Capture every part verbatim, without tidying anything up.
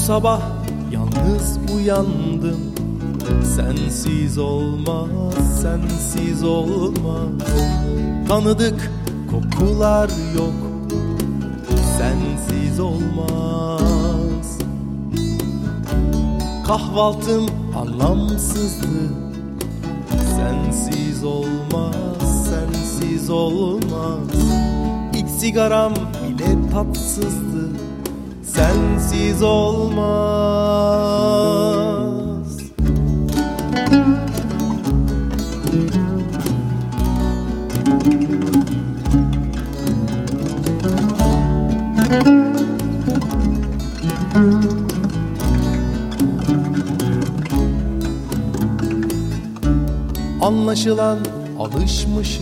sabah yalnız uyandım. Sensiz olmaz, sensiz olmaz. Tanıdık kokular yok, sensiz olmaz. Kahvaltım anlamsızdı, sensiz olmaz, sensiz olmaz. İlk sigaram bile tatsızdı, sensiz olmaz. Anlaşılan alışmışım.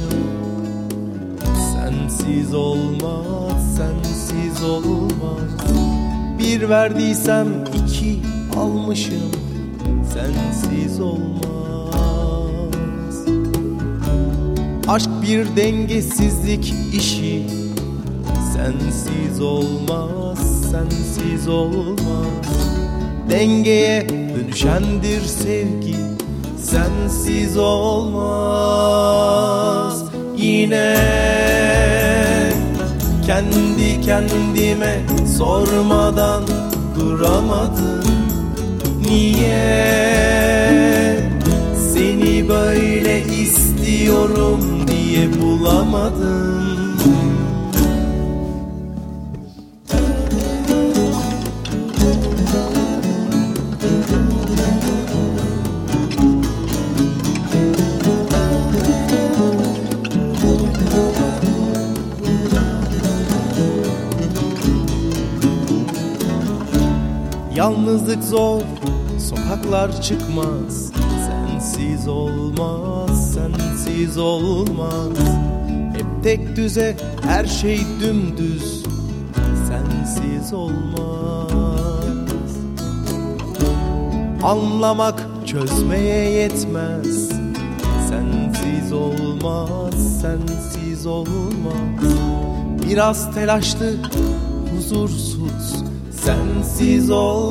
Sensiz olmaz, sensiz olmaz. Bir verdiysem iki almışım. Sensiz olmaz. Aşk bir dengesizlik işi. Sensiz olmaz, sensiz olmaz. Dengeye dönüşendir sevgi. Sensiz olmaz. Yine kendi kendime sormadan duramadım. Niye seni böyle istiyorum diye bulamadım. Yalnızlık zor, sokaklar çıkmaz. Sensiz olmaz, sensiz olmaz. Hep tek düze, her şey dümdüz. Sensiz olmaz. Anlamak çözmeye yetmez. Sensiz olmaz, sensiz olmaz. Biraz telaşlı, huzursuz. Sensiz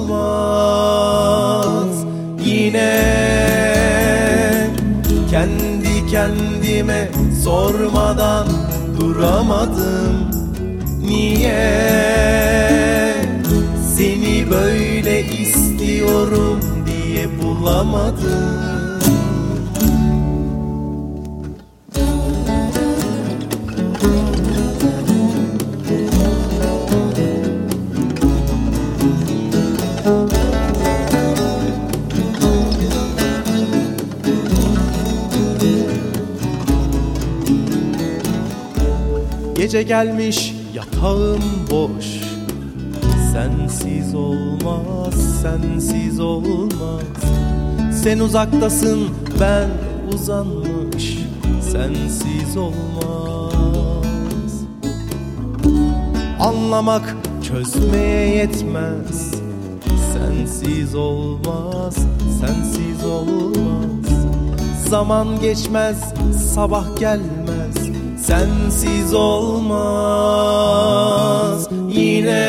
olmaz. Yine kendi kendime sormadan duramadım. Niye seni böyle istiyorum diye bulamadım. Gece gelmiş, yatağım boş. Sensiz olmaz, sensiz olmaz. Sen uzaktasın, ben uzanmış. Sensiz olmaz. Anlamak çözmeye yetmez. Sensiz olmaz, sensiz olmaz. Zaman geçmez, sabah gelmez. Sensiz olmaz. Yine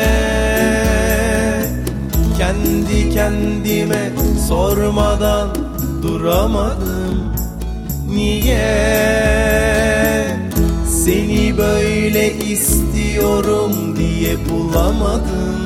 kendi kendime sormadan duramadım. Niye seni böyle istiyorum diye bulamadım.